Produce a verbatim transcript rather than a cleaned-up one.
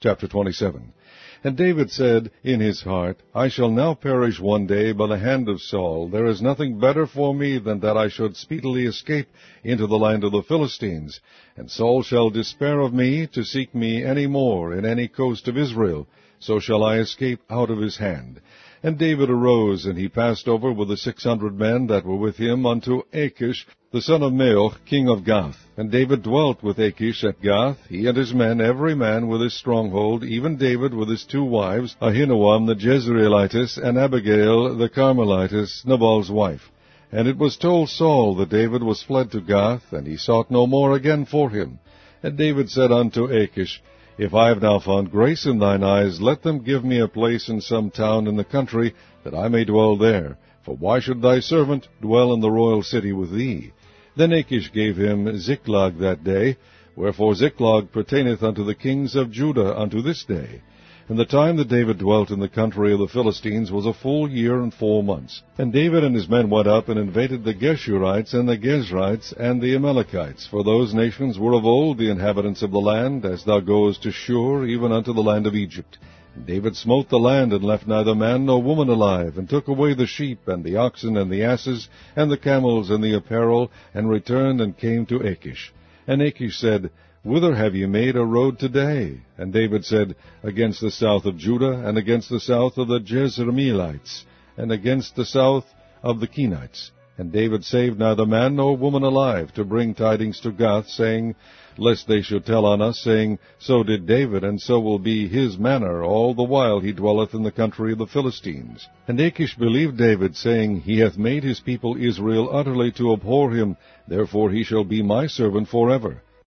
Chapter twenty-seven. And David said in his heart, I shall now perish one day by the hand of Saul. There is nothing better for me than that I should speedily escape into the land of the Philistines. And Saul shall despair of me to seek me any more in any coast of Israel. So shall I escape out of his hand. And David arose, and he passed over with the six hundred men that were with him unto Achish, the son of Maoch, king of Gath. And David dwelt with Achish at Gath, he and his men, every man with his stronghold, even David with his two wives, Ahinoam the Jezreelitess, and Abigail the Carmelitess, Nabal's wife. And it was told Saul that David was fled to Gath, and he sought no more again for him. And David said unto Achish, If I have now found grace in thine eyes, let them give me a place in some town in the country, that I may dwell there. For why should thy servant dwell in the royal city with thee? Then Achish gave him Ziklag that day, wherefore Ziklag pertaineth unto the kings of Judah unto this day. And the time that David dwelt in the country of the Philistines was a full year and four months. And David and his men went up and invaded the Geshurites and the Gezrites and the Amalekites, for those nations were of old the inhabitants of the land, as thou goest to Shur, even unto the land of Egypt. And David smote the land, and left neither man nor woman alive, and took away the sheep, and the oxen, and the asses, and the camels, and the apparel, and returned and came to Achish. And Achish said, Whither have ye made a road today? And David said, Against the south of Judah, and against the south of the Jezreelites, and against the south of the Kenites. And David saved neither man nor woman alive, to bring tidings to Gath, saying, Lest they should tell on us, saying, So did David, and so will be his manner, all the while he dwelleth in the country of the Philistines. And Achish believed David, saying, He hath made his people Israel utterly to abhor him, therefore he shall be my servant forever.